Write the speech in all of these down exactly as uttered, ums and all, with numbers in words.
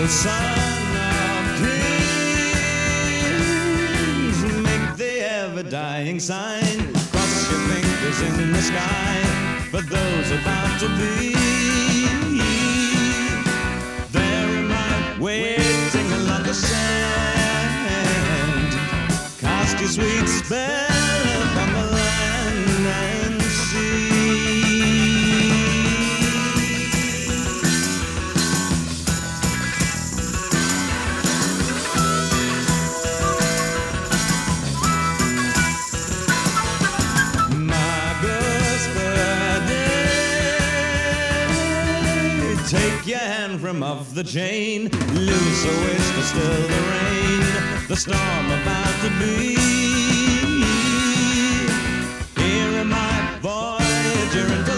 Son of kings, make the ever-dying sign. Cross your fingers in the sky for those about to be. There am I, waiting along the sand. Cast your sweet spell upon the land and sea. Take your hand from off the chain, loose a wish to still the rain, the storm about to be. Here am I, voyager into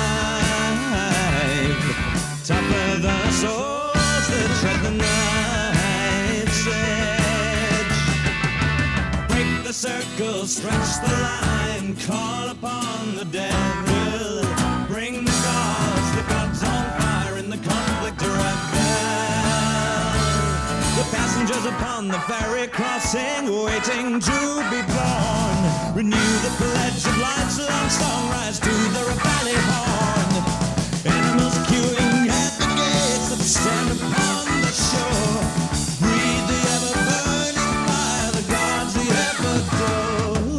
life, tougher the souls that tread the night's edge. Break the circle, stretch the line, call upon the devil, bring the gods, the gods on fire in the conflict to rebel. The passengers upon the ferry crossing, waiting to be born. Renew the pledge of life's long song, rise to the valley horn. Animals queuing at the gates that stand upon the shore. Breathe the ever-burning fire, the gods the ever adore.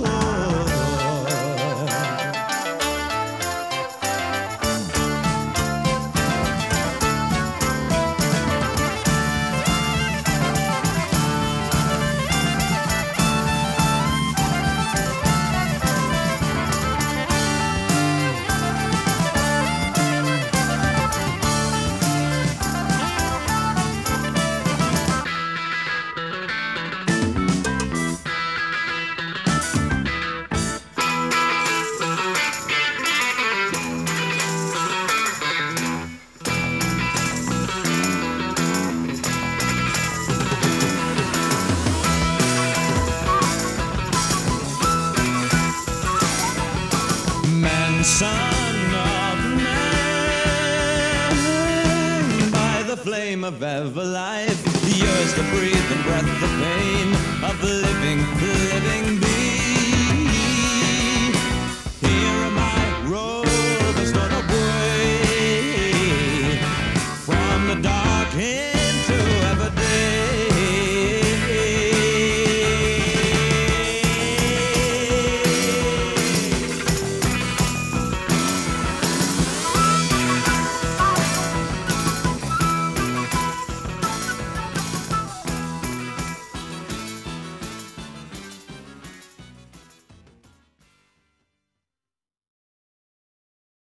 Son of man, by the flame of ever life, yours the breathe and breath, the pain of the living.